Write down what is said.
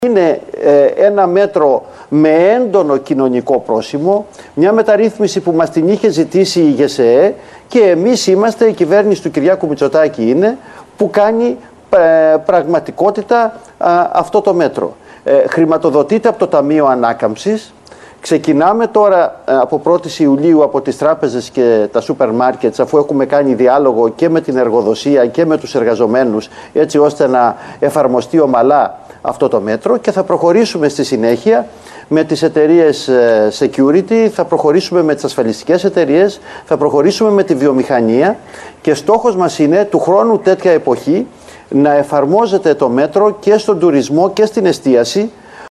Είναι ένα μέτρο με έντονο κοινωνικό πρόσημο, μια μεταρρύθμιση που μας την είχε ζητήσει η ΓΕΣΕΕ και εμείς είμαστε, η κυβέρνηση του Κυριάκου Μητσοτάκη είναι, που κάνει πραγματικότητα αυτό το μέτρο. Χρηματοδοτείται από το Ταμείο Ανάκαμψης. Ξεκινάμε τώρα από 1η Ιουλίου από τις τράπεζες και τα σούπερ μάρκετς, αφού έχουμε κάνει διάλογο και με την εργοδοσία και με τους εργαζομένους, έτσι ώστε να εφαρμοστεί ομαλά αυτό το μέτρο, και θα προχωρήσουμε στη συνέχεια με τις εταιρείες security, θα προχωρήσουμε με τις ασφαλιστικές εταιρείες, θα προχωρήσουμε με τη βιομηχανία, και στόχος μας είναι του χρόνου τέτοια εποχή να εφαρμόζεται το μέτρο και στον τουρισμό και στην εστίαση,